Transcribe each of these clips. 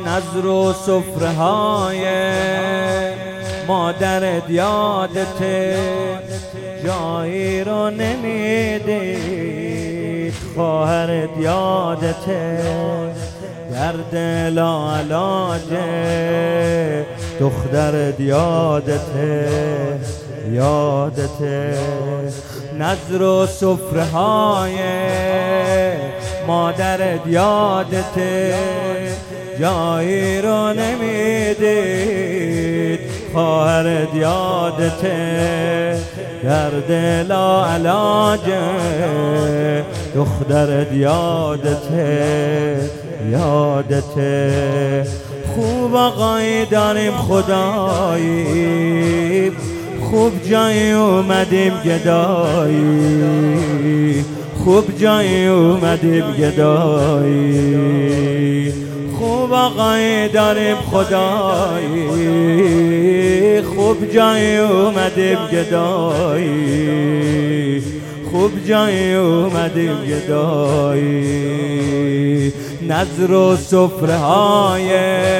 نظر و سفره های مادرت یادته، جایی رو نمیدید خواهرت یادته، درد لاعلاجه دخترت یادته نظر و سفره های مادرت یادته، جایی رو نمیدید خواهرت یادته، درد لاعلاجه دخترت یادته. خوب آقایی داریم خدایی، خوب جایی اومدیم گدایی، خوب جایی اومدیم گدایی. خوب آقایی داریم خدایی، خوب جایی اومدیم گدایی، خوب جایی اومدیم گدایی. نظر و سفره های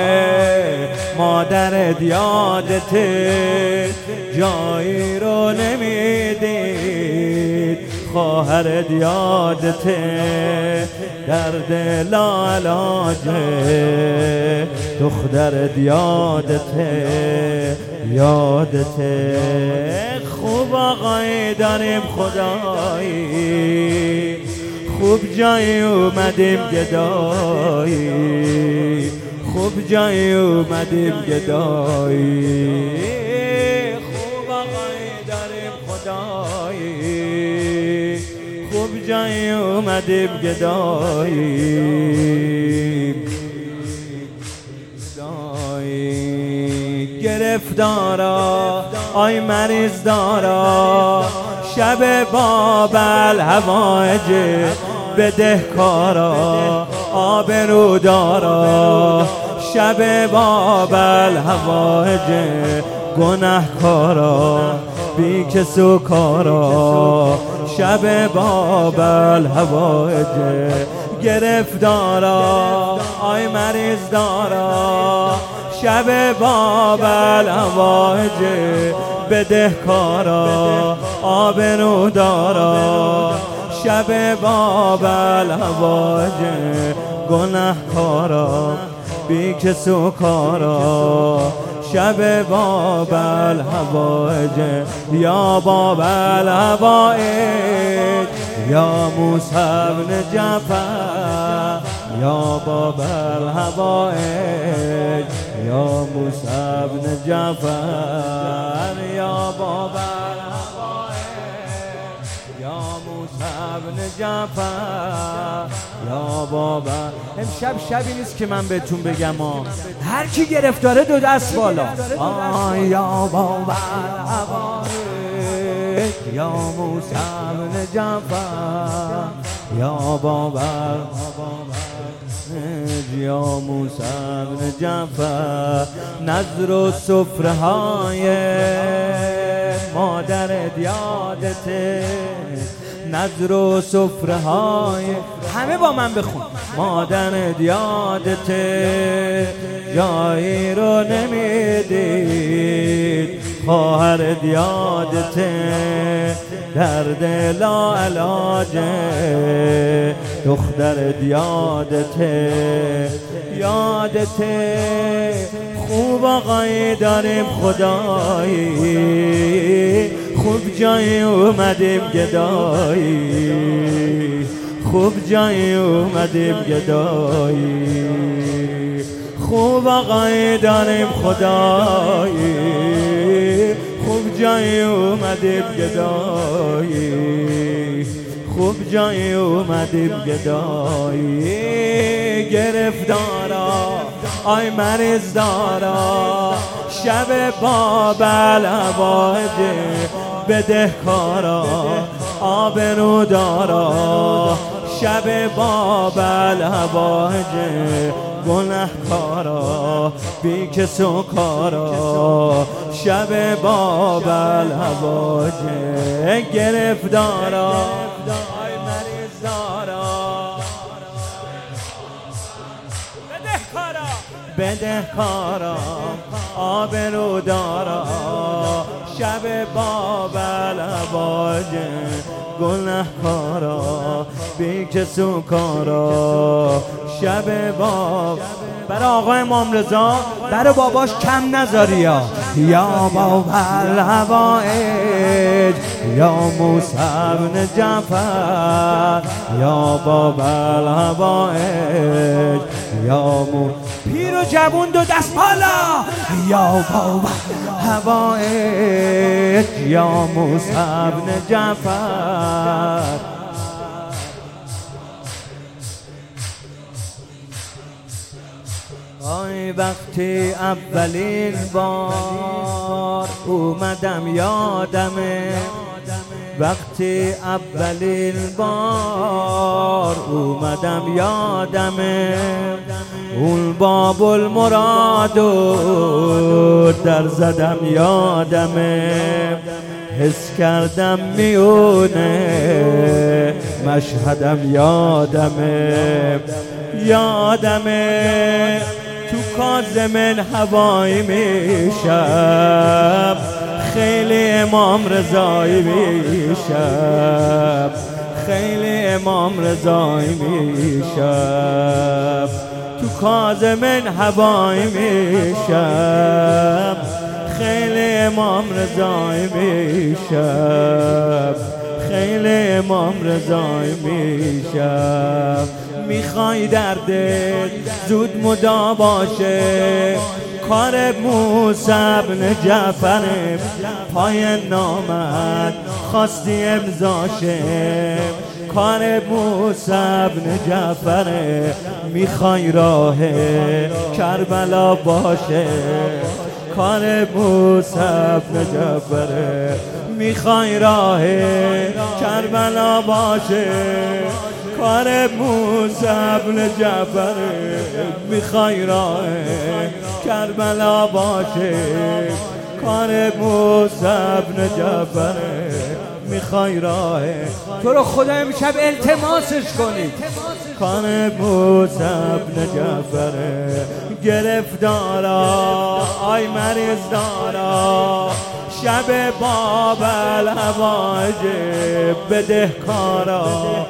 مادرت یادته، جایی رو نمیدید خواهرت یادته، درد لاعلاجه دخترت یادته. خوب آقایی داریم خدایی، خوب جایی اومدیم گدایی، خوب جایی اومدیم گدایی. خوب آقایی داریم خدایی، خوب جایی اومدیم گدایی. گرفتارا آی مریض دارا، شب بابل هوایج بدهکارا، آبرو دارا شب بابل هوایج گناهکارا، بی کس و کارا شب بابل هوایج. گرفتارا آی مریض دارا، شب بابل هوایج بدهکارا، آبرو دارا شب بابل هوایج گناهکارا، بی کس و کارا شب بابل هوایج. یا بابل هوایج یا موسی بن جعفر، یا بابل هوایج یا موسی بن جعفر، یا بابل هوایج یا موسی بن جعفر، یا بابل. امشب شبی نیست که من بهتون بگم هر کی گرفتاره دو دست بالا. یا بابل هوایج یا موسی بن جعفر، یا بابل یا موسی بن جعفر. نظر و سفره های مادرت یادته، نظر و سفره های همه با من بخون. مادرت یادته، جایی رو نمیدید خواهرت یادته، درد لاعلاجه دخترت یادته. خوب آقایی داریم خدایی، خوب جایی اومدیم گدایی، خوب جایی اومدیم گدایی. خوب آقایی داریم خدایی، خوب جایی اومدیم گدایی، خوب جایی اومدیم گدایی. گرفتارا آی مریض دارا، شب بابل هوایج بدهکارا، آبرو دارا شب بابل هوایج گناهکارا، بی کس و کارا شب بابل هوایج. گرفتارا آی مریض دارا، بدهکارا آبرودارا شب بابل عواجه گنهکارا بیکس و کارا شب باب. برای آقا امام رضا برای باباش کم نذاری یا بابل هوایج یا موسی بن جعفر یا بابل هوایج یا پیر و جوون دو دست بالا یا بابل هوایج یا موسی بن جعفر. آی وقتی اولین بار اومدم یادمه، وقتی اولین بار اومدم یادمه، اون باب المرادو در زدم یادمه، حس کردم میونه مشهدم یادمه، یادمه تو کاظم هوایی میشم، خیلی امام رضایی میشم، خیلی امام رضایی میشم، تو کاظم هوایی میشم، خیلی امام رضایی میشم، خیلی امام رضایی میشم. میخوای دردت زود مدا باشه، کار موسی بن جعفر پای نامت خواستی امضاشه، کار موسی بن جعفر میخوای راه کربلا باشه، کار موسی بن جعفر میخوای راه کربلا باشه، کار موسی بن جعفر میخوای راه کربلا باشه، کار موسی بن جعفر میخوای راه. تو رو خدا امشب التماسش کنید، کار موسی بن جعفر گرفتارا آی مریض دارا، شب بابل هوایج بدهکارا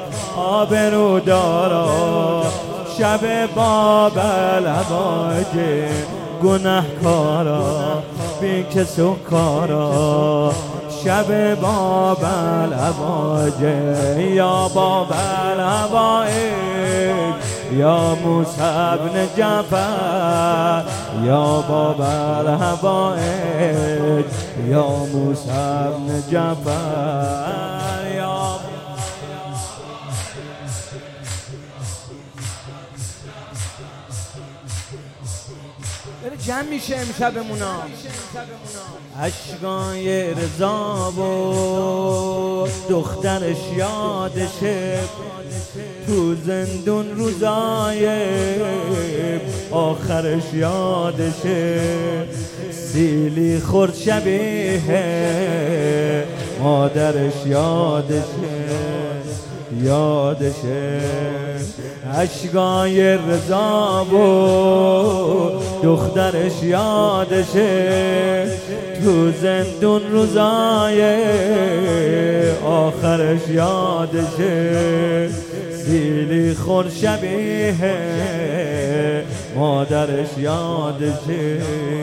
آبرودارا، شب بابل هوایج گنهکارا بیکس و کارا، شب بابل هوایج یا بابل هوایج یا موسی بن جعفر یا بابل هوایج یا موسی بن جعفر یا جمع میشه امشبمونا. اشکای رضا و دخترش یادشه، تو زندون روزای آخرش یادشه، سیلی خورد شبیه مادرش یادشه، یادشه. اشکای رضا و دخترش یادشه، تو زندون روزای آخرش یادشه، سیلی خور شبیه مادرش یادشه،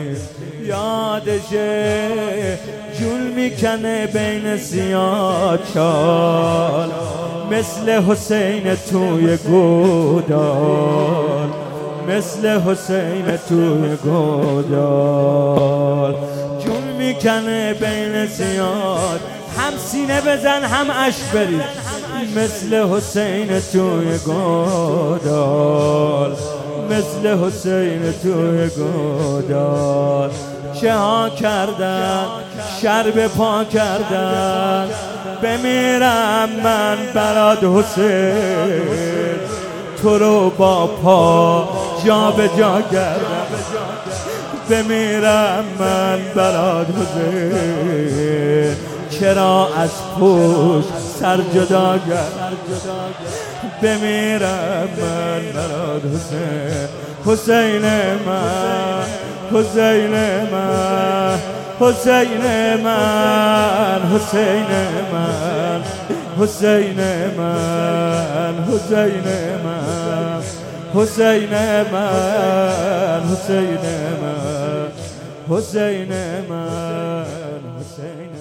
یادشه. جول میکنه بین سیاه چال مثل حسین توی گودال، مثل حسین توی گودال. جون میکنه بین سیاد، هم سینه بزن هم اشک بریز، مثل حسین توی گودال، مثل حسین توی گودال. چه ها کردن شر به پا کردن، بمیرم من برات حسین، تو رو با پا جا به جا کردم، بمیرم من برات حسین، چرا از پشت سر جدا کرد، بمیرم من برات حسین، حسین من، حسین من، حسین من، حسین من، حسین من، حسین من، حسین من، حسین من، حسین من، حسین